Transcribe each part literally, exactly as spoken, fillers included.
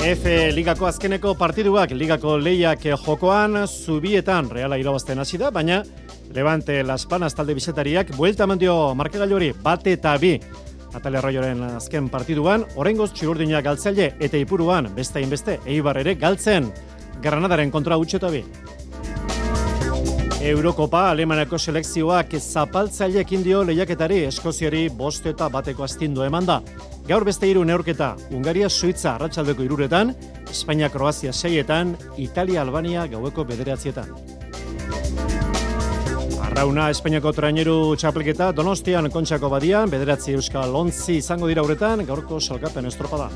F Ligako azkeneko partiduak, Ligako lehiak jokoan, Zubietan Reala irabazten hasi da, baina Levante Las Palmas talde bizetariak buelta eman dio markagailuri bat eta bi. Atale Arroyoren azken partiduan, oraingoz Txururdinak galtzaile eta Ipuruan beste hainbeste Eibar ere galtzen Granadaren kontra utzi eta bi. Eurokopa Alemaniako selekzioak zapaltzaileekin dio lehiaketari, Eskoziari bost eta bateko astindu eman da. Gaur beste hiru neurketa, Hungaria Suitza arratsaldeko hiruretan, Espainia Kroazia seietan, Italia Albania gaueko bederatzietan. Arrauna Espainiako traineru txapelketa Donostian Kontxako Badian, bederatzi euskal ontzi izango dira uretan, gaurko salkapen estropada.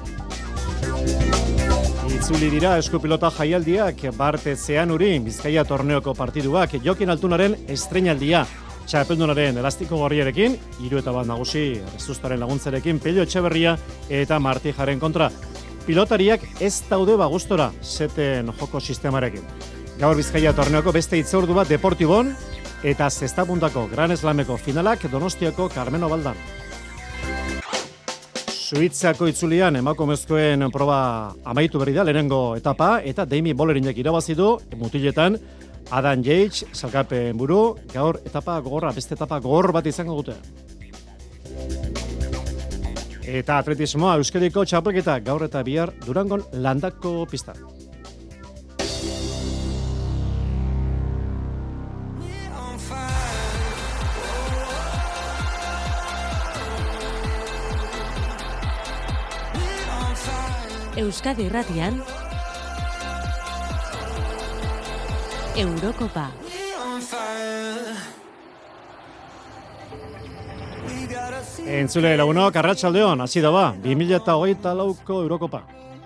Itzuli dira eskupilota jaialdiak, Barte Zeanuri, Bizkaia torneoko partiduak, Jokin Altunaren estreinaldia, txapeldunaren elastiko gorriarekin, hiru eta bat nagusi, Rezustaren laguntzarekin, Pello Etxeberria eta Martijaren kontra. Pilotariak ez daude bagustora, zeten joko sistemarekin. Gaur Bizkaia torneoko beste itzordu bat Deportibon, eta zestapuntako Gran Slameko finalak Donostiako Carmeno Baldan. Suitzako itzulian emakumezkoen proba amaitu berri da lehenengo etapa, eta Demi Bollerinek irabazi du mutiletan Adam Yates salkapen buru, gaur etapa gogorra, beste etapa gogor bat izango dute. Eta atletismoa Euskadiko txapelketa gaur eta bihar Durangon landako pista. Euskadi Irratian Eurokopa. Entzule lagunok, arratsaldeon, hasi da ba, bi mila hogeita lauko Eurokopa.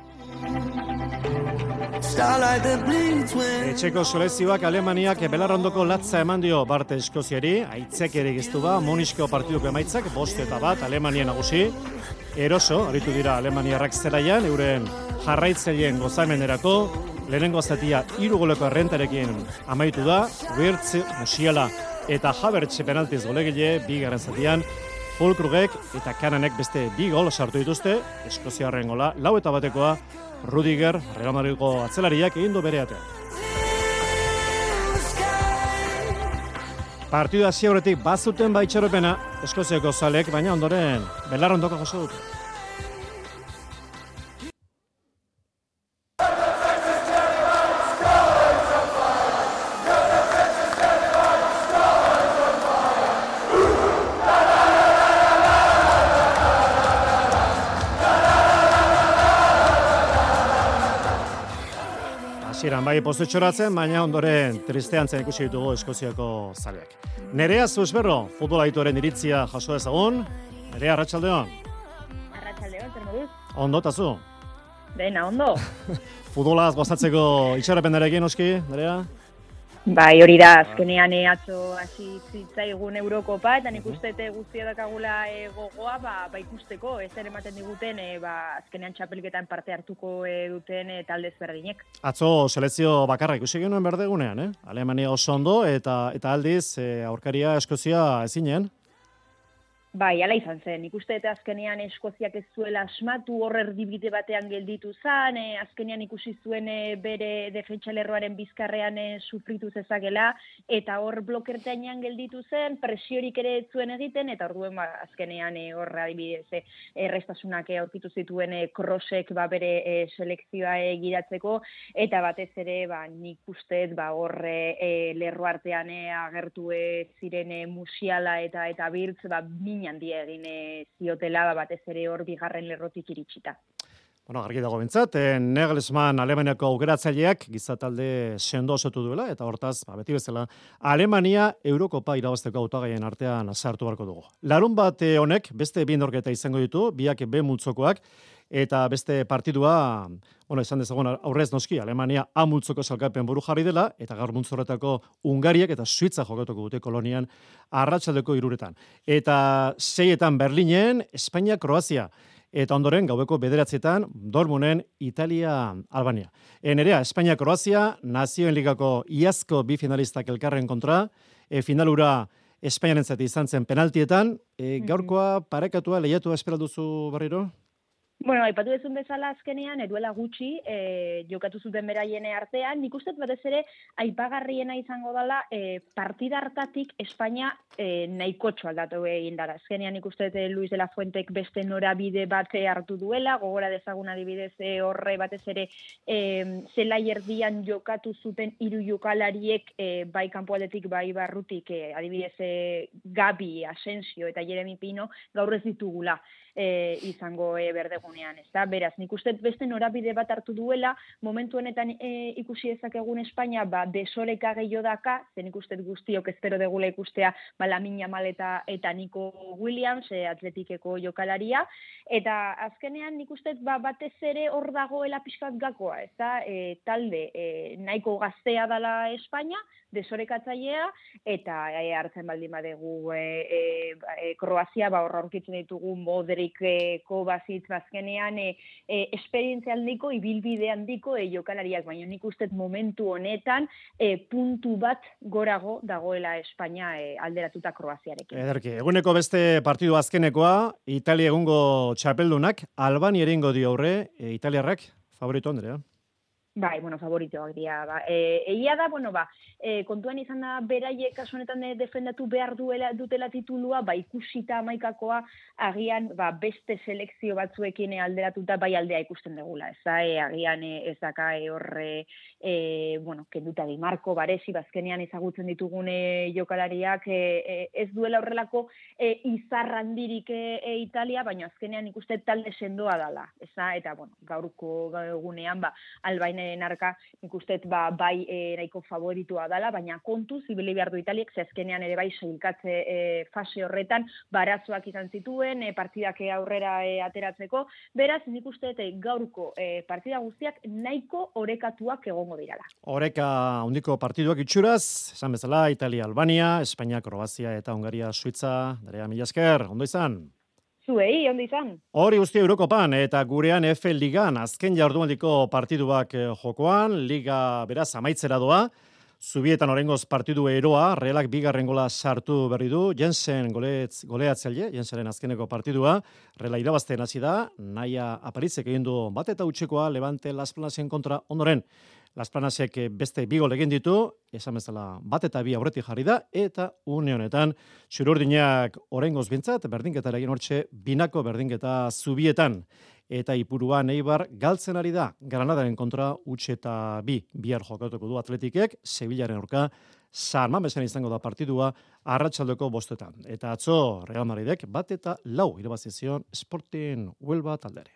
Etxeko selekzioak Alemaniak Belarrondoko latza eman dio Barte Eskoziari, aitzek ere giztu ba, Munisko partiduko emaitzak, bost eta bat, Alemania nagusi. Eroso, aritu dira Alemaniarrak zelaian, euren jarraitzaileen gozamenerako, lehenengo zatia hiru goleko errentarekin amaitu da, Wirtz, Musiala eta Havertz penaltiz golegile, bigarren zatian, Fulkrugek eta Kananek beste bi gol sartu dituzte, Eskoziarren gola, lau eta batekoa, Rudiger, Real Madridko atzelariak egin du bere atea. Partidu hasi aurretik bazuten baitxaropena Eskoziako zalek, baina ondoren Belarrondoko jaso dute. Hasieran bai postu txoratzen, baina ondoren tristean zen ikusi ditugu Eskoziako zaleak. Nerea Zuzberro, futbol aituaren iritzia jaso dezagun. Nerea, arratsaldeon. Arratsaldeon, zer moduz? Ondo tazu? Dena, ondo. Futbolaz gozatzeko itxaropenarekin, oski, Nerea? Bai, hori da, azkenean e, atzo hasi zitzaigun Eurokopa, eta nik uste guztia dakagula e, gogoa, ba, ba ikusteko, ez ere ematen diguten, e, ba, azkenean txapelketan parte hartuko e, duten e, talde ezberdinek. Atzo selekzio bakarra ikusi genuen berdegunean, eh? Alemania oso ondo, eta, eta aldiz e, aurkaria Eskozia ezinen. Bai, ala izan zen. Ikuste eta azkenean Eskoziak ez zuela asmatu, hor erdibide batean gelditu zen, e, azkenean ikusi zuen e, bere defentsalerroaren bizkarrean e, sufritu zezakela, eta hor blokertainan gelditu zen, presiorik ere ez zuen egiten, eta orduen ba, azkenean e, hor adibidez e, errestasunak e, aurkitu zituen e, Krosek ba, bere e, selekzioa e, gidatzeko, eta batez ere ba, nik uste ba, hor e, e, lerro artean e, agertu e, ziren e, Musiala eta eta Wirtz, ba, min handia egin e, ziotela, batez ere hor bigarren lerrotik iritsita. Bueno, argi dago bintzat, eh, Nagelsmann Alemaniako aukeratzaileak gizatalde sendo osatu duela, eta hortaz, ba, beti bezala, Alemania Eurokopa irabazteko hautagaien artean sartu beharko dugu. Larun bat honek beste bi neurketa izango ditu, biak B multzokoak, eta beste partidua, bueno, esan dezagun aurrez noski, Alemania A multzoko salkapen buru jarri dela, eta gaur multzorretako Hungariak eta Suitza jokatuko dute Kolonian arratsaldeko hiruretan. Eta seietan Berlinen, Espainia, Kroazia. Eta ondoren, gaueko bederatzietan, Dortmunden, Italia, Albania. E, Nerea, Espainia, Kroazia, Nazioen Ligako iazko bi finalistak elkarren kontra, e, finalura Espainiarentzat izan zen penaltietan, e, gaurkoa parekatua, lehiatua esperalduzu berriro? Bueno, aipatu dezun bezala azkenean, eduela gutxi, e, jokatu zuten beraien artean, nik uste batez ere, aipagarriena izango dela, e, partida hartatik Espainia e, nahikotxo aldatu egin dara. Azkenean nik uste e, Luis de la Fuentek beste norabide bat hartu duela, gogora dezagun adibidez e, horre batez ere e, zelai erdian jokatu zuten hiru jokalariek e, bai kanpoaldetik, bai barrutik, e, adibidez e, Gabi, Asensio eta Jeremy Pino gaur ez ditugula. E, izango e, berdegunean, ez da? Beraz, nik uste beste norabide bat hartu duela, momentu honetan e, ikusi ezakegun Espainia, ba, desoreka gehiago daka, zen nik uste guztiok espero degula ikustea, ba, Lamin Yamal eta, eta Nico Williams, e, atletikeko jokalaria, eta azkenean nik uste ba, batez ere hor dagoela pixkat gakoa, ez da? E, talde e, nahiko gaztea dela Espainia, desorekatzailea, eta e, hartzen baldin badegu e, e, e, Kroazia, ba, horra aurkitzen ditugu Modriceko bazitz bazkenean, e, e, esperientzia handiko, ibilbide handiko e, jokalariak, baina nik uste momentu honetan e, puntu bat gorago dagoela Espainia e, alderatuta Kroaziarekin. Ederki, eguneko beste partidu azkenekoa, Italia egungo txapeldunak, Albania eringo dio aurre, e, italiarrak, favorito Andrea? Bai, bueno, favoritoak dira. Ba. E, egia da, bueno, ba, e, kontuan izan da beraiek kasu honetan de, defendatu behar duela, dutela titulua, ba, ikusita amaikakoa agian ba, beste selekzio batzuekin alderatuta bai aldea ikusten degula. Ez da, e, agian e, ez daka e, horre, e, bueno, kenduta di Marko, Baresi, bazkenean ezagutzen ditugune jokalariak, e, e, ez duela horrelako e, izarrandirik e, e, Italia, baina azkenean ikuste talde sendoa dala. Ez da, eta, bueno, gaurko egunean, ba, Albaine narka ikustet ba, bai e, nahiko favoritua dala, baina kontuz ibili behar du Italiek, ze azkenean ere bai sailkatze e, fase horretan barazoak izan zituen, e, partidak aurrera e, ateratzeko, beraz nik uste e, gaurko e, partida guztiak nahiko orekatuak egongo dirala. Oreka handiko partiduak itxuraz, esan bezala Italia, Albania, Espainia, Kroazia eta Hungaria, Suitza, Darea mila esker, ondo izan. Zuei, ondo izan. Hori guztia Eurokopan eta gurean F Ligan azken jardunaldiko partiduak jokoan, Liga beraz amaitzera doa, Zubietan orengoz partidu eroa, Realak bigarren gola sartu berri du, Jensen goleatz, goleatzaile, Jensenen azkeneko partidua, Reala irabazten hasi da, Naia Aparitzek egin du bat eta utxekoa, Levante Las Planasen kontra ondoren. Las Planasek beste bi gol egin ditu, esan bezala bat eta bi aurretik jarri da, eta une honetan Txururdinak orengoz bintzat, berdinketara egin hortxe, binako berdinketa Zubietan. Eta Ipuruan Eibar galtzen ari da, Granadaren kontra utxe eta bi, bihar jokatuko du Atletikek, Sevillaren aurka, San Mamesen izango da partidua, arratsaldeko bostetan. Eta atzo Real Madridek bat eta lau irabazizion Sporting Huelva taldere.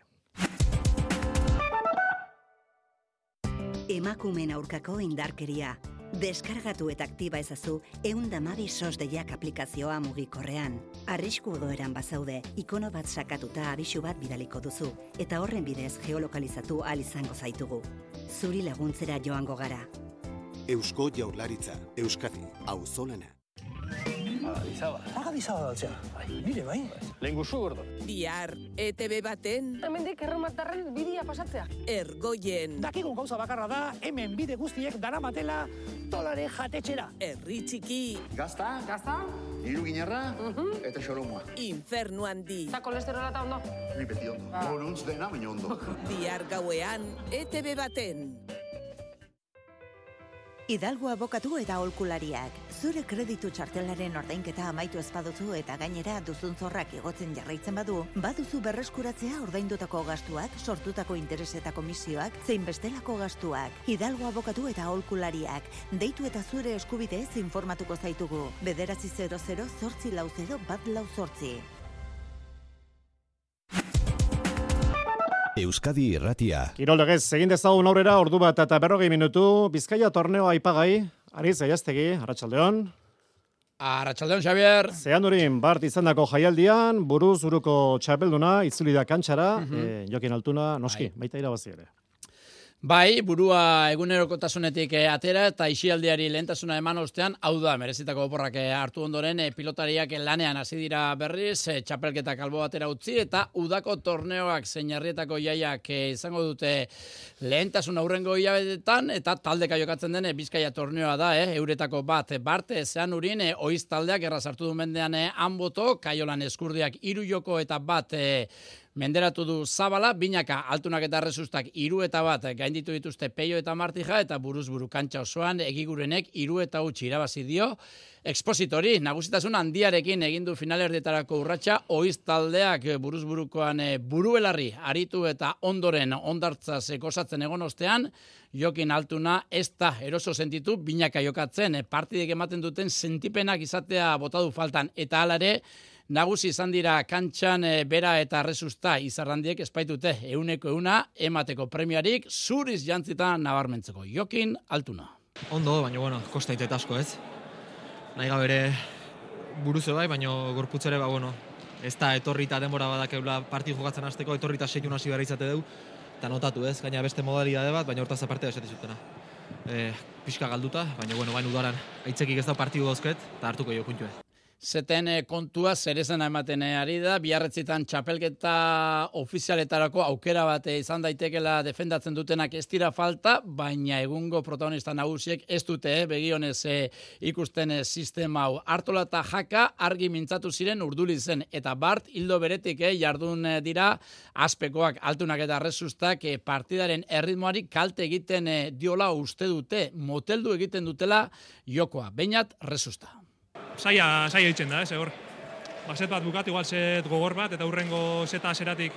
Emakumeen aurkako indarkeria. Deskargatu eta aktiba ezazu ehun eta hamabi sos deiak aplikazioa mugikorrean. Arrisku odoeran bazaude, ikono bat sakatuta abisu bat bidaliko duzu, eta horren bidez geolokalizatu ahal izango zaitugu. Zuri laguntzera joango gara. Eusko Jaurlaritza, Euskadi, auzolana. Agabizaba. Agabizaba daltzea. Nire bai. Lehen guzu gordo. Bihar, E T B baten... Hemendik erromatarren bidea pasatzea. Ergoien... Dakigun gauza bakarra da, hemen bide guztiek daramatela dolare jatetxera. Herri txiki... Gazta, Gazta? hiru ginerra, Mhm. eta xoromoa. Infernu handi... Eta kolesterola eta ondo? Ni beti ondo. Ah. Moruntz dena, baina ondo. Bihar gauean, E T B baten... Hidalgo abokatu eta aholkulariak. Zure kreditu txartelaren ordainketa amaitu ezpaduzu eta gainera duzun zorrak igotzen jarraitzen badu, baduzu berreskuratzea ordaindutako gastuak, sortutako interes eta komisioak, zein bestelako gastuak. Hidalgo abokatu eta aholkulariak. Deitu eta zure eskubideez informatuko zaitugu. Bederatzi zero zero zortzi lau zero bat lau zortzi. Euskadi Irratia. Kirolegez, egin dezagun aurrera ordu bat eta berrogei minutu, Bizkaia torneo aipagai, Ariz Aiaztegi, Arratsaldeon. Arratsaldeon, Xavier. Zeandurin, bart izandako jaialdian, buruz uruko txapelduna, itzuli da kantxara, mm -hmm. e, Jokin Altuna, noski, Ai. baita irabazi ere. Bai, burua egunerokotasunetik e, atera eta isialdiari lehentasuna eman ostean, hau da, merezitako oporrak e, hartu ondoren, e, pilotariak lanean hasi dira berriz, e, txapelketak albo batera utzi, eta udako torneoak zein herrietako jaiak e, izango dute lehentasun aurrengo hilabetetan, eta taldeka jokatzen den e, Bizkaia torneoa da, e, euretako bat, e, Barte, Zeanurin, e, oiz taldeak erraz hartu du mendean e, Anboto, Kaiolan Eskurdiak hiru joko eta bat e, Menderatu du Zabala, Binaka, Altunak eta Resustak hiru eta bat gainditu dituzte Peio eta Martija, eta buruz-buru kantxa osoan Egigurenek hiru eta huts irabazi dio. Expositori, nagusitasun handiarekin egindu finalerdietarako urratsa, Oiz taldeak buruz-burukoan buruelarri aritu eta ondoren ondartza osatzen egon ostean, Jokin Altuna ez da eroso sentitu Binaka jokatzen, partidek ematen duten sentipenak izatea botadu faltan, eta alare, nagusi izan dira kantxan bera eta Resusta izarrandiek espaitute euneko euna emateko premiarik zuriz jantzita nabarmentzeko. Jokin Altuna. Ondo, baina bueno, kosta ite asko ez. Nahi gabere buruze bai, baina gorputzere, ba, bueno, ez da etorri eta denbora badakeula parti jokatzen hasteko, etorri eta seiun hasi behar izate dugu, eta notatu ez, gaina beste modalidade bat, baina hortaz aparte da esate zutena. E, pixka galduta, baina bueno, bain udaran aitzekik ez da partidu dauzket, eta hartuko jo puntue. Zeten kontua zerezena ematen ari da, biarretzitan txapelketa ofizialetarako aukera bat izan daitekela defendatzen dutenak ez dira falta, baina egungo protagonista nagusiek ez dute eh, begionez eh, ikusten eh, sistema hau. Artola eta Jaka argi mintzatu ziren urduli zen, eta Bart hildo beretik eh, jardun eh, dira Azpekoak, Altunak eta Resustak eh, partidaren erritmoari kalte egiten eh, diola uste dute, moteldu egiten dutela jokoa, Beñat Resusta. Saia, saia ditzen da, ez, hor. Ba, set bat bukatu, igual set gogor bat, eta hurrengo seta zeratik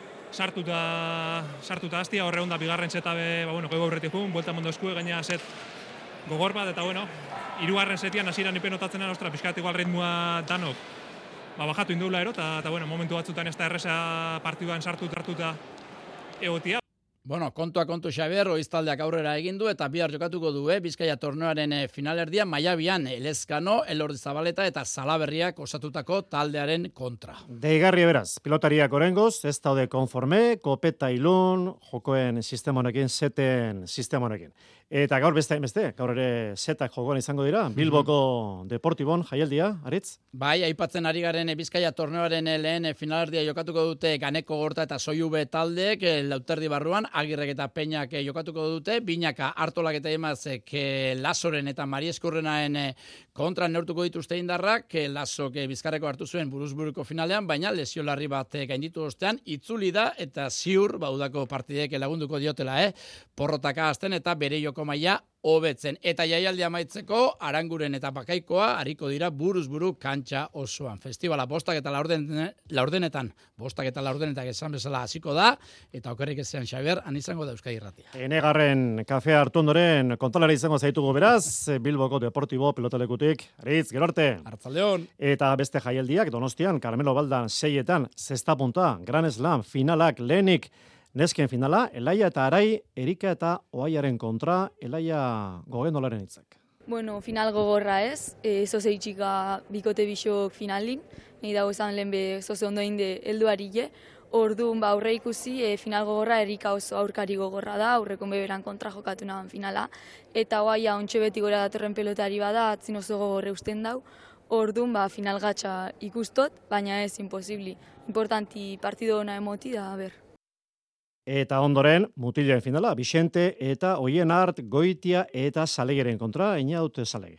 sartuta, sartuta hastia, horre onda bigarren seta be, ba, bueno, gogo horretik jun, buelta mondo eskue, gaina set gogor bat, eta bueno, hirugarren setian hasieran ipen notatzen da, ostra, pixkat igual ritmoa danok, ba, bajatu indula ero, eta, eta bueno, momentu batzutan ez da erresa partiduan sartu hartuta egotia. Bueno, kontua kontu Xabier, Oiz taldeak aurrera egin du eta bihar jokatuko du, eh? Bizkaia torneoaren eh, finalerdia Maiabian Elezkano, Elordi Zabaleta eta Salaberriak osatutako taldearen kontra. Deigarria beraz, pilotariak orengoz, ez daude konforme, kopeta ilun, jokoen sistema honekin, seten sistema honekin. Eta gaur beste beste, gaur ere setak jokoan izango dira, Bilboko Deportibon jaialdia, Aritz? Bai, aipatzen ari garen Bizkaia torneoaren lehen finalerdia jokatuko dute Ganeko Gorta eta Soiube taldeek, Lauterdi barruan, Agirrek eta Peñak jokatuko dute, Binaka, Artolak eta Emazek Lasoren eta Marieskurrenaen kontra neurtuko dituzte indarrak, Lasok Bizkarreko hartu zuen buruz-buruko finalean, baina lesio larri bat gainditu ostean, itzuli da eta ziur baudako partidek lagunduko diotela, eh? Porrotaka hasten eta bere joko maila hobetzen. Eta jaialdia amaitzeko Aranguren eta Bakaikoa hariko dira buruz-buru kantxa osoan. Festivala bostak eta laurden, laurdenetan, bostak eta laurdenetak esan bezala hasiko da, eta okerrik ezean Xabier, han izango da Euskadi Irratia. Enegarren kafea hartu ondoren kontalari izango zaitugu beraz, Bilboko Deportibo pilotalekutik. Aritz, gero arte. Artzaldeon. Eta beste jaialdiak Donostian, Carmelo Baldan seietan, zesta punta, Gran Slam, finalak, lehenik, nesken finala, Elaia eta Arai, Erika eta Oaiaren kontra, Elaia Gogendolaren hitzak. Bueno, final gogorra ez, e, zoze itxika bikote bisok finalin, nahi dago esan lehen be zoze ondo inde helduarile, orduan ba aurre ikusi e, final gogorra Erika oso aurkari gogorra da, aurrekon beberan kontra jokatu nahan finala, eta Oaia ontxe beti gora datorren pelotari bada, atzin oso gogorre usten dau, orduan ba final gatsa ikustot, baina ez imposibli, importanti partido ona emoti da, a ber. Eta ondoren, mutiloen finala, Bixente eta Oienart, Goitia eta Salegeren kontra, Einaut Salege.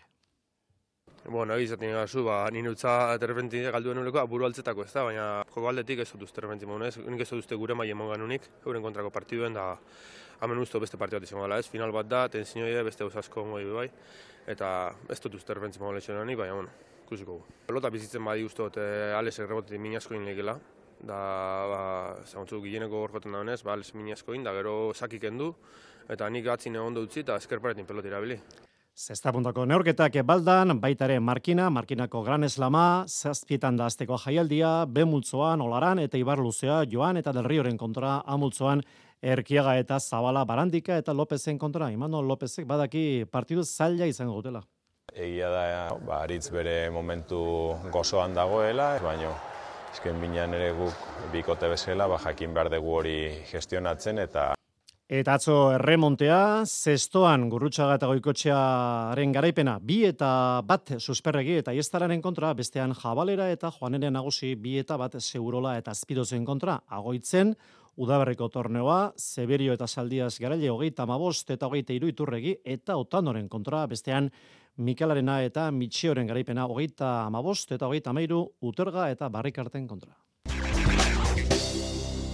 Bueno, egizatik gazu, ba, nire utza terrepenti galduen uleko, buru altzetako ez da, baina joko aldetik ez dut terrepenti maun ez, nik ez dut gure maien mongan unik, euren kontrako partiduen, da hamen usto beste partidu bat izango dela ez, final bat da, tensioia beste usasko ongo bai, eta ez dut terrepenti maun lehizionan nik, baina, bueno, kusiko gu. Pelota bizitzen badi ustot, eh, Alesek rebotetik minasko inlegela, da, ba, zaguntzu gileneko gorkoten da honez, ba, Ales minasko in, da gero sakik endu, eta nik atzine ondo utzi, eta eskerparetin pelotira bili. Zesta puntako neurketak Baldan, baitare Markina, Markinako Gran Slama, zazpietan da azteko jaialdia, Bemultzoan, Olaran eta Ibarluzea, Joan eta Del Rioren kontra, Amultzoan, Erkiaga eta Zabala, Barandika eta Lopezen kontra. Imanol Lopezek badaki partidu zaila izango dutela. Egia da, ba, Aritz bere momentu gozoan dagoela, baina esken binean ere guk bikote bezala, ba, jakin behar dugu hori gestionatzen eta Eta atzo erremontea, zestoan Gurrutxaga eta Goikotxearen garaipena, bi eta bat susperregi eta iestararen kontra, bestean Jabalera eta Joanene nagusi bi eta bat Segurola eta Azpidozen kontra, agoitzen, Udaberriko torneoa, Zeberio eta Saldias garaile hogeita hamabost eta hogeita hiru Iturregi eta Otanoren kontra, bestean Mikalarena eta Mitxioren garaipena hogeita hamabost eta hogeita hamairu Uterga eta Barrikarten kontra.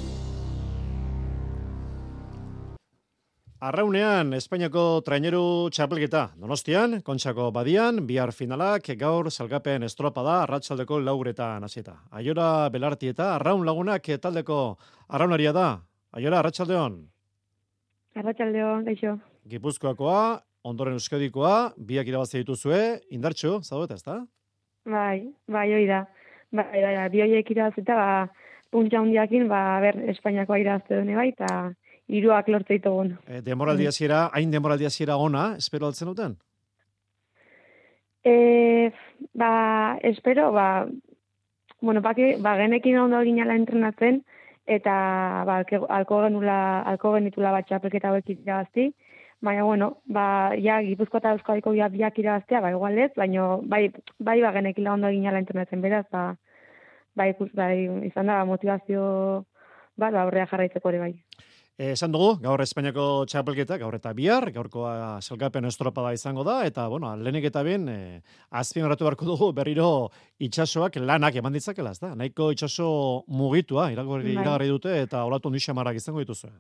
Arraunean, Espainiako traineru txapelketa. Donostian, Kontxako badian, bihar finalak, gaur salgapen estropada, arratsaldeko lauretan hasieta. Aiora Belartieta, arraun lagunak taldeko arraunaria da. Aiora, arratsaldeon. Arratsaldeon, gaixo. Gipuzkoakoa, ondoren Euskadikoa, biak irabazi dituzue, indartxo, zaudeta, ezta? Bai, bai, hoi da. Bai, bai, bai, bi horiek irabazita, ba, puntxa hundiakin, ba, ber, Espainiakoa irabazte dune bai, eta hiruak lortze ditugun. E, demoraldi hasiera, hain demoraldi hasiera ona, espero altzen duten? E, ba, espero, ba, bueno, baki, ba, genekin ondo ginala entrenatzen, eta ba, alko genula, alko genitula bat txapelketa hauek irabazti, baina, bueno, ba, ja, Gipuzkoa eta Euskadiko ja, biak irabaztea, ba, igual ez, baina, bai, bai, ba, genekila ondo ginala entrenatzen beraz, ba, bai, bai, izan da, motivazio, ba, ba, horrea jarraitzeko ere bai. Esan dugu, gaur Espainiako txapelketa, gaur eta bihar, gaurkoa salgapen estropada izango da, eta, bueno, lehenik eta ben, e, azpimarratu beharko dugu berriro itsasoak lanak eman ditzakela, ez da? Nahiko itsaso mugitua, iragarri, iragarri dute, eta olatu ondi xamarrak izango dituzue.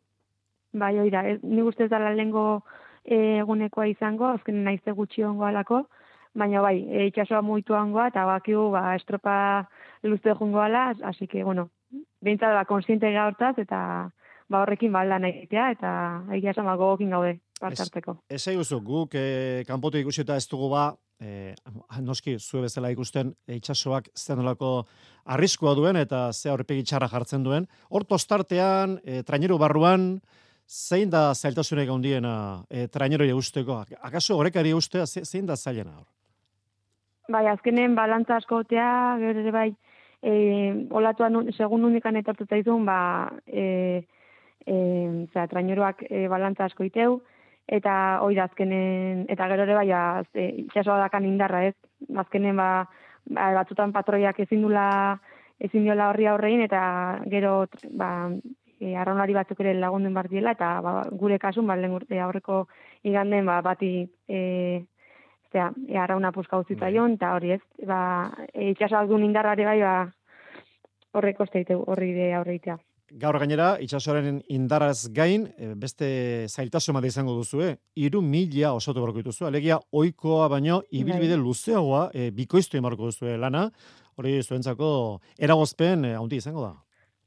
Bai, oira, ni guztez dala lehengo egunekoa izango, azken naizte gutxi ongo alako, baina bai, e, itsasoa mugitu ongoa, eta bakiu, ba, estropa luzte jongo ala, así que, bueno, behintzat da, konsiente gaurtaz, eta ba horrekin balda egitea eta egia esan ba gogokin gaude partarteko. Ez eguzu, guk e, kanpotik ikusita ez dugu ba, e, noski zue bezala ikusten e, itsasoak zenolako arriskua duen eta ze aurpegi txarra jartzen duen. Hor tostartean, e, traineru barruan, zein da zailtasunek handiena e, traineroi usteko? Akaso horrekari ustea zein da zailena hor? Bai, azkenen balantza askotea, gero ere bai, e, olatuan segun unikan etortuta izun, ba, e, E, zera, traineruak e, balantza asko iteu, eta hoi da azkenen, eta gero ere bai, e, itxasoa dakan indarra ez, azkenen ba, ba batzutan patroiak ezin dula, ezin diola horri aurrein, eta gero ba, e, arraunari batzuk ere lagunden bar diela, eta ba, gure kasun, ba, lehen urte aurreko iganden, ba, bati e, zera, e, arrauna puska utzita joan, eta hori ez, ba, e, itxasoak duen indarrari bai, ba, horrek osteiteu, horri de aurreitea. Gaur gainera, itsasoaren indaraz gain, beste zailtasun bat izango duzue, hiru mila osotu barko dituzu, alegia ohikoa baino ibilbide luzeagoa e, bikoiztu emarko duzue lana, hori zuentzako eragozpen e, handi izango da.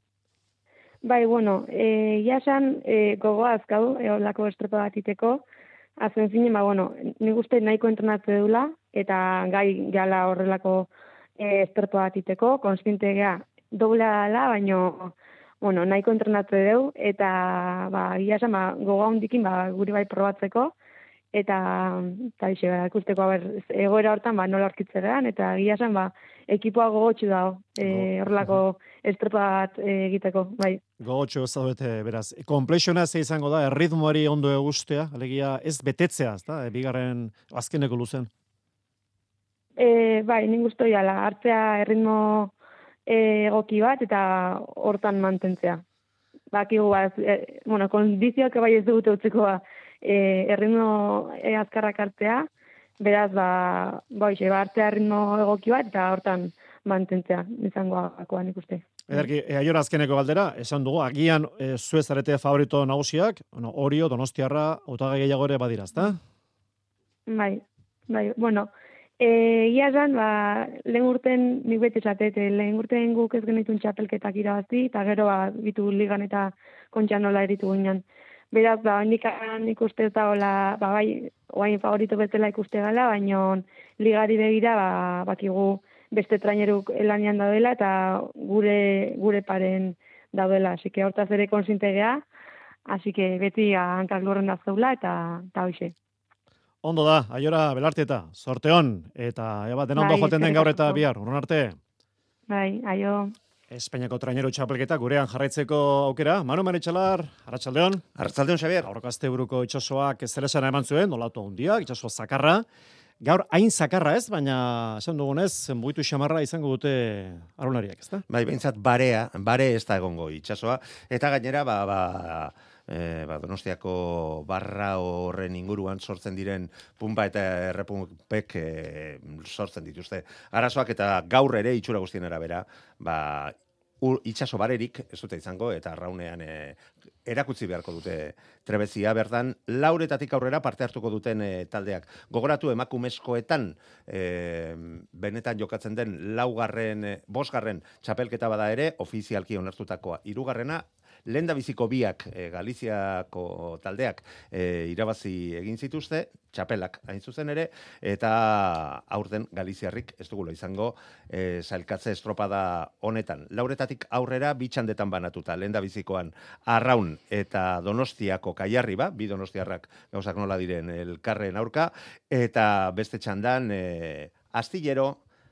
Bai, bueno, e, jasan e, gogoa azkau, eolako estropa bat iteko, azken zinen, ba, bueno, nik uste nahiko entrenatze dula, eta gai gala horrelako e, estropa bat iteko, konstiente gea doblea dela, baino bueno, nahiko entrenatze deu, eta ba, gira esan, ba, goga hundikin ba, guri bai probatzeko, eta eta ixe, ba, ikusteko aber, egoera hortan ba, nola orkitzerean, eta gira esan, ba, ekipoa gogotxu dago, e, horrelako estropa bat e, egiteko, bai. Gogotxu zaudete, beraz. Komplexioa ze izango da, erritmoari ondo egustea, alegia ez betetzea, ez da, e, bigarren azkeneko luzen? E, bai, nik uste jala, hartzea erritmo egoki bat eta hortan mantentzea. Bakigu, ba, e, bueno, kondizioak bai ez dugute utziko ba, e, erritmo e, azkarrak hartzea, beraz, ba, ba, ixe, ba, hartzea erritmo egoki bat eta hortan mantentzea, izango akoan ikuste. Ederki, e, aiora azkeneko galdera, esan dugu, agian e, zuez zarete favorito nagusiak, no, Orio, Donostiarra, hautagai gehiago ere badiraz, da? Bai, bai, bueno, E, ia zan, ba, lehen urten nik beti esatet, lehen urten guk ez genitun txapelketak irabazi, eta gero ba, bitu ligan eta kontxan nola eritu ginen. Beraz, ba, indikan ikuste ez da, hola, ba, bai, oain favorito bezala ikuste gala, baina ligari begira, ba, bakigu beste traineruk elanian daudela, eta gure gure paren daudela. Así que hortaz ere konsintegea, así que beti hankak lurren da zeula, eta, eta hoxe. Ondo da, aiora Belartieta, sorteon, eta eba, den ondo joaten den gaur eta bihar, urrun arte. Bai, aio. Espainiako traineru txapelketa gurean jarraitzeko aukera. Manu Maritxalar, arratsaldeon. Arratsaldeon, Xabier. Gaurko asteburuko itsasoak zeresana eman zuen, nolatu handiak, itsaso zakarra. Gaur hain zakarra ez, baina esan dugunez, mugitu xamarra izango dute arraunlariak, ezta? Bai, behintzat barea, bare ez da egongo itsasoa, eta gainera, ba, ba, E, ba, Donostiako barra horren inguruan sortzen diren punpa eta errepunpek e, sortzen dituzte arazoak, eta gaur ere itxura guztien arabera, ba, ur, itxaso barerik ez dute izango, eta arraunean e, erakutzi beharko dute trebezia bertan, lauretatik aurrera parte hartuko duten e, taldeak. Gogoratu emakumezkoetan e, benetan jokatzen den laugarren, e, bosgarren txapelketa bada ere, ofizialki onartutakoa hirugarrena, lehendabiziko biak e, Galiziako taldeak e, irabazi egin zituzte, txapelak hain zuzen ere, eta aurten Galiziarrik ez dugula izango e, sailkatze estropada honetan. Lauretatik aurrera bitxandetan banatuta, lehendabizikoan Arraun eta Donostiako Kaiarri ba, bi donostiarrak gauzak nola diren elkarren aurka, eta beste txandan e, Astillero,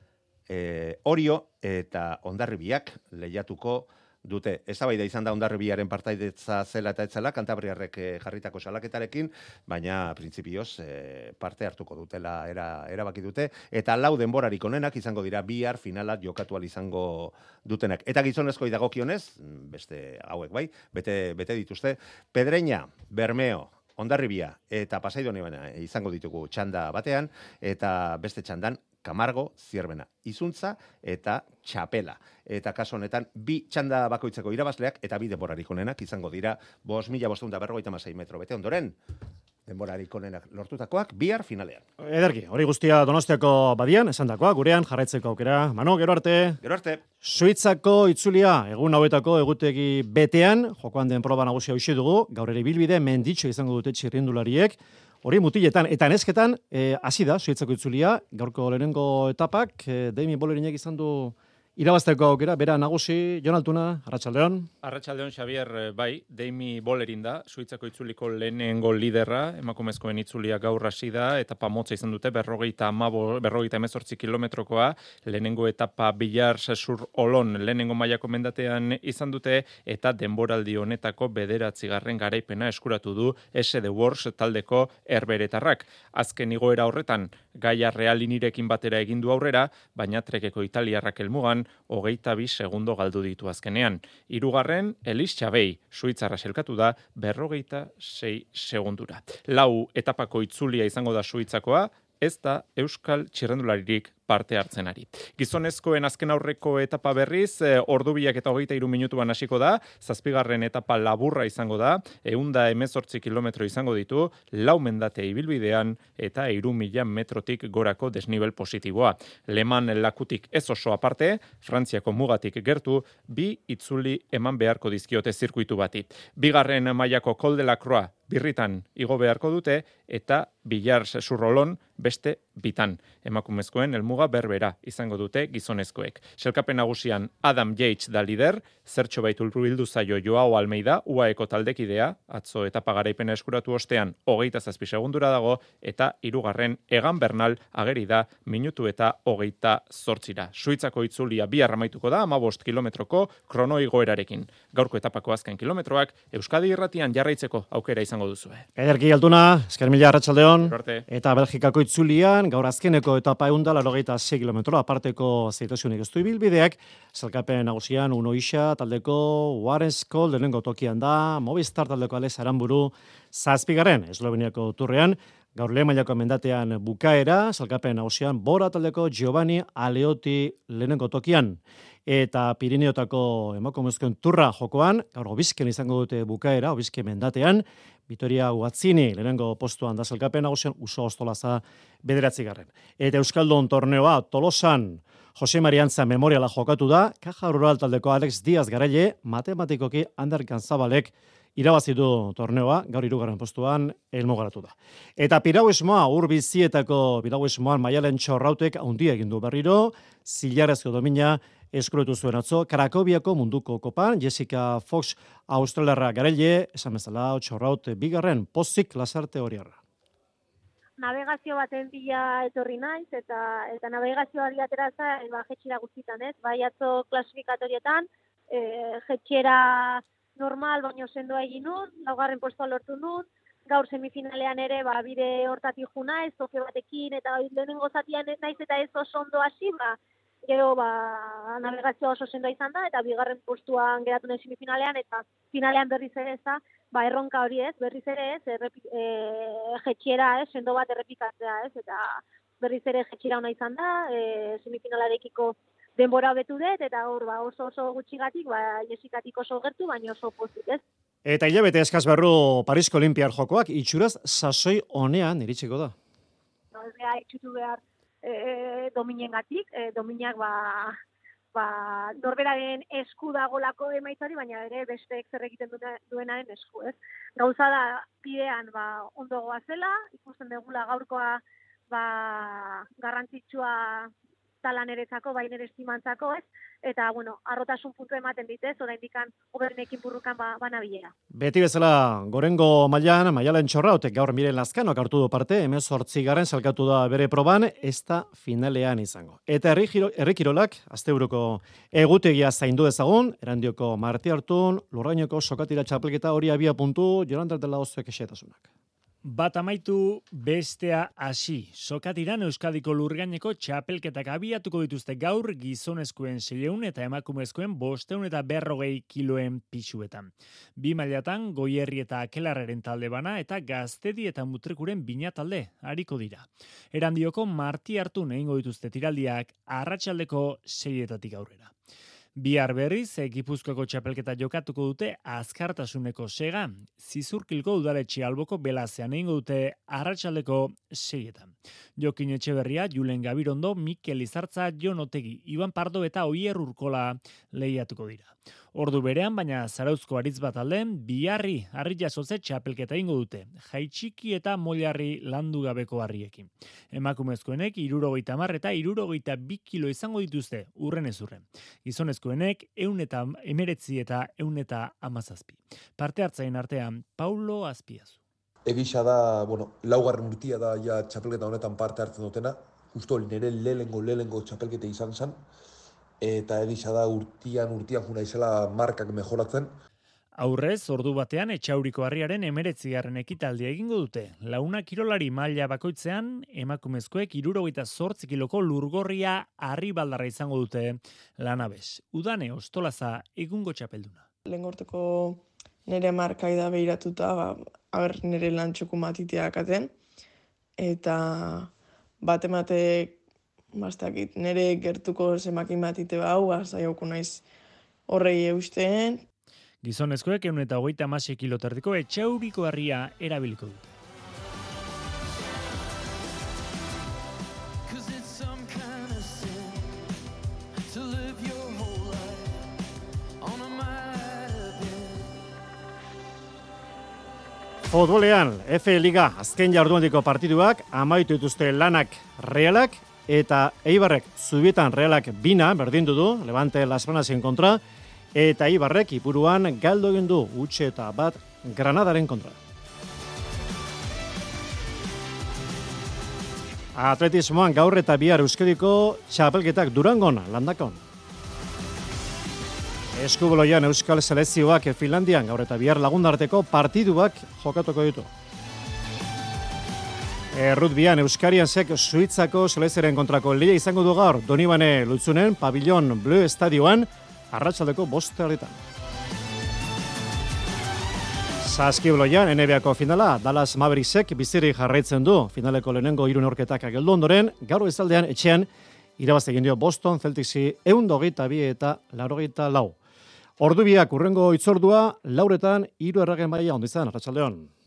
e, Orio eta Hondarribiak lehiatuko dute. Eztabaida izan da Hondarribiaren partaidetza zela eta etzela, Kantabriarrek jarritako salaketarekin, baina printzipioz e, parte hartuko dutela era, erabaki dute, eta lau denborarik onenak izango dira bihar finalat jokatu ahal izango dutenak. Eta gizonezkoi dagokionez, beste hauek bai, bete, bete dituzte, Pedreña, Bermeo, Hondarribia eta Pasaidonibana izango ditugu txanda batean, eta beste txandan Kamargo, Zierbena, Izuntza eta Txapela. Eta kaso honetan, bi txanda bakoitzeko irabazleak eta bi denborarik onenak izango dira bost mila bostehun eta berrogeita hamasei metro bete ondoren. Denborarik onenak lortutakoak bihar finalean. Ederki, hori guztia Donostiako badian, esandakoa, gurean jarraitzeko aukera. Mano, gero arte. Gero arte. Suitzako itzulia, egun hauetako egutegi betean, jokoan den proba nagusia hausi dugu, gaur ere bilbide menditxo izango dute txirrindulariek. Hori mutiletan eta nesketan hasi eh, da Suitzako itzulia, gaurko lehenengo etapak, eh, Demi Bollerinek izan du irabazteko aukera, bera nagusi, Jon Altuna, Arratsaldeon. Arratsaldeon Xavier, bai, Demi Bollerin da, Suitzako itzuliko lehenengo liderra, emakumezkoen itzulia gaur hasi da, etapa motza izan dute, berrogeita amabo, berrogeita hemezortzi kilometrokoa, lehenengo etapa Billar Sur Olon lehenengo mailako mendatean izan dute, eta denboraldi honetako bederatzigarren garaipena eskuratu du S D Wars taldeko herberetarrak. Azken igoera horretan, Gaia Realinirekin batera egin du aurrera, baina trekeko italiarrak helmugan hogeita bi segundo galdu ditu azkenean. Hirugarren Elis Txabei, Suitzarra selkatu da berrogeita sei segundura. Lau etapako itzulia izango da Suitzakoa, ez da Euskal txirrendularirik parte hartzen ari. Gizonezkoen azken aurreko etapa berriz, e, ordubiak eta hogeita hiru minutuan hasiko da, zazpigarren etapa laburra izango da, eunda hemezortzi kilometro izango ditu, lau mendate ibilbidean eta hiru mila metrotik gorako desnivel positiboa. Leman lakutik ez oso aparte, Frantziako mugatik gertu, bi itzuli eman beharko dizkiote zirkuitu bati. Bigarren mailako Col de la Croix birritan igo beharko dute, eta Billar Sur Olon beste bitan. Emakumezkoen helmuga berbera izango dute gizonezkoek. Selkapen nagusian Adam Yates da lider, zertxo baitu bildu zaio Joao Almeida, U A Eko taldekidea, atzo etapa garaipena eskuratu ostean hogeita zazpi segundura dago, eta hirugarren Egan Bernal ageri da minutu eta hogeita zortzira. Suitzako itzulia bihar amaituko da, hamabost kilometroko krono igoerarekin. Gaurko etapako azken kilometroak Euskadi irratian jarraitzeko aukera izango duzue. Ederki Altuna, esker mila Arratsaldeon. Arte. Eta Belgikako itzulian, gaur azkeneko etapa eunda laurogeita sei kilometro, aparteko zeitasunik ez du ibilbideak, zelkapen nagusian Uno Isa taldeko Warrensko lehenengo tokian da, Movistar taldeko Alex Aramburu zazpigarren Esloveniako turrean, gaur lehen mailako mendatean bukaera, zelkapen nagusian Bora taldeko Giovanni Aleotti lehenengo tokian. Eta Pirineotako emakumezkoen turra jokoan, gaur Obisken izango dute bukaera, Obiske mendatean, Vitoria Uatzini lehenengo postuan da zelkapen nagusian, Uso Ostolaza bederatzigarren. Eta Euskaldun torneoa Tolosan Jose Mariantza memoriala jokatu da, Caja Rural taldeko Alex Diaz Garaile, matematikoki Ander Kanzabalek irabazi du torneoa, gaur hirugarren postuan helmugaratu da. Eta piragüismoa urbizietako piragüismoan Maialen Txorrautek handia egin du berriro, zilarrezko domina eskuretu zuen atzo, Krakoviako munduko kopan, Jessica Fox Australarra garaile, esan bezala Txorraut bigarren pozik lasarte horiarra. Navegazio baten bila etorri naiz, eta eta navegazioari ateraza, ba, jetxera guztitan, ez? Bai atzo klasifikatorietan, e, jetxera normal, baino sendoa egin nun, laugarren postua lortu nun, gaur semifinalean ere, ba, bide hortatik ju naiz, toke batekin, eta lehenengo zatian naiz eta ez oso ondo hasi, ba, gero, ba, navegazioa oso sendoa izan da, eta bigarren postuan geratu nahi semifinalean, eta finalean berriz ere ez da, ba, erronka hori ez, berriz ere ez, errepi, e, jetxiera ez, sendo bat errepikatzea ez, eta berriz ere jetxiera ona izan da, e, semifinalarekiko denbora hobetu dut, eta hor ba, oso oso gutxigatik, ba, Jesikatik oso gertu, baina oso pozik, ez? Eta hilabete eskaz berru Parisko Olimpiar Jokoak itxuraz sasoi honean iritsiko da. No, ez gara itxutu behar e, dominengatik, e, dominak ba, ba, norberaren esku dagolako emaitzari, baina ere besteek zer egiten duenaren esku, ez? Gauza da, bidean ba, ondo goazela, ikusten degula gaurkoa ba, garrantzitsua talan eretzako, bain ere estimantzako, ez? Eta, bueno, arrotasun puntu ematen ditez, oraindikan obernekin burrukan ba, banabilera. Beti bezala, gorengo mailan, Maialen Txorraotek gaur Miren Lazkanok hartu du parte, hemezortzigarren salkatu da bere proban, ez da finalean izango. Eta herrikirolak, asteburuko egutegia zaindu ezagun, Erandioko Marti Hartun, Lurrainoko sokatira txapelketa hori abia puntu, Joran Dela Ozoek esetasunak. Bat amaitu bestea hasi. Sokatiran Euskadiko lurgaineko txapelketak abiatuko dituzte gaur gizonezkoen seiehun eta emakumezkoen bostehun eta berrogei kiloen pisuetan. Bi mailatan Goierri eta Akelarraren talde bana eta Gaztedi eta Mutrikuren bina talde ariko dira. Erandioko Marti Hartun egingo dituzte tiraldiak arratsaldeko seietatik aurrera. Bihar berriz, Gipuzkoako txapelketa jokatuko dute azkartasuneko sega, Zizurkilko udaletxe alboko belazean egingo dute arratsaldeko seietan. Jokin Etxeberria, Julen Gabirondo, Mikel Izartza, Jon Otegi, Iban Pardo eta Oier Urkola lehiatuko dira. Ordu berean, baina Zarauzko aritz bat alden, biharri harri jasotze txapelketa ingo dute, jaitxiki eta moilarri landu gabeko harriekin. Emakumezkoenek irurogeita hamar eta irurogeita bi kilo izango dituzte urren ez urren. Gizonezkoenek ehun eta emeretzi eta ehun eta hamazazpi. Parte hartzaien artean, Paulo Azpiazu. Egisa da, bueno, laugarren urtia da ja txapelketa honetan parte hartzen dutena, justo nire lehengo lehengo txapelketa izan zen, eta egisa da urtian, urtian juna izela markak mejoratzen. Aurrez, ordu batean Etxauriko harriaren emeretzigarren ekitaldia egingo dute. Launa kirolari maila bakoitzean, emakumezkoek hirurogeita zortzi kiloko lurgorria harri baldarra izango dute lanabez. Udane Ostolaza egungo txapelduna. Lehengorteko nire markai da behiratuta, ba, aber nire lantxoku matitea akaten, eta bat ematek, bastakit, nire gertuko zemakin matite bau, zaioko naiz horrei eusteen. Gizonezkoek ehun eta hogeita hamasei kilo terdiko Etxauriko harria erabiliko dute. Futbolean, F Liga azken jardunaldiko partiduak amaitu dituzte Lanak Realak eta Eibarrek Zubietan Realak bina berdindu du, Levante Las Palmasen kontra, eta Eibarrek Ipuruan galdu egin du utxe eta bat Granadaren kontra. Atletismoan gaur eta bihar Euskadiko txapelketak Durangon landakon. Eskuboloian Euskal Selezioak Finlandian gaur eta bihar lagundarteko partiduak jokatuko ditu. Errutbian Euskarian sek Suitzako Seleziaren kontrako lehia izango du gaur Donibane Lutzunen Pabillon Bleu Estadioan arratsaldeko bost erditan. Saskibloian N B Ako finala Dallas Mavericksek bizirik jarraitzen du finaleko lehenengo hiru neurketak ageldu ondoren, gaur bezaldean etxean irabazte egin dio Boston Celticsi ehun eta hogeita bi eta laurogeita lau. Ordu biak urrengo itzordua lauretan hiru erragen baia ondo izan, arratsaldeon.